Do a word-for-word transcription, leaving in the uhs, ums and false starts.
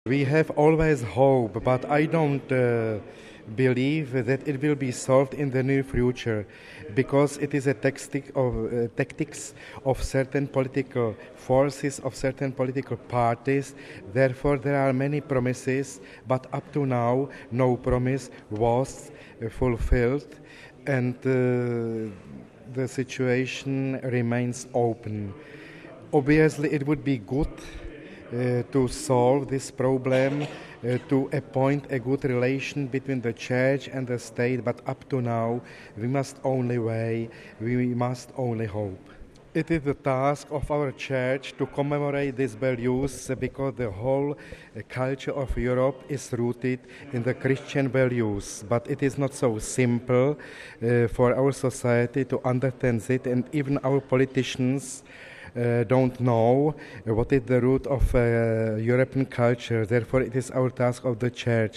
We have always hope, but I don't uh, believe that it will be solved in the near future, because it is a tactic of uh, tactics of certain political forces, of certain political parties. Therefore, there are many promises, but up to now, no promise was uh, fulfilled, and uh, the situation remains open. Obviously, it would be good uh, to solve this problem, uh, to appoint a good relation between the church and the state, but up to now we must only wait, we must only hope. It is the task of our church to commemorate these values, because the whole uh, culture of Europe is rooted in the Christian values. But it is not so simple uh, for our society to understand it, and even our politicians uh, don't know what is the root of uh, European culture. Therefore, it is our task of the church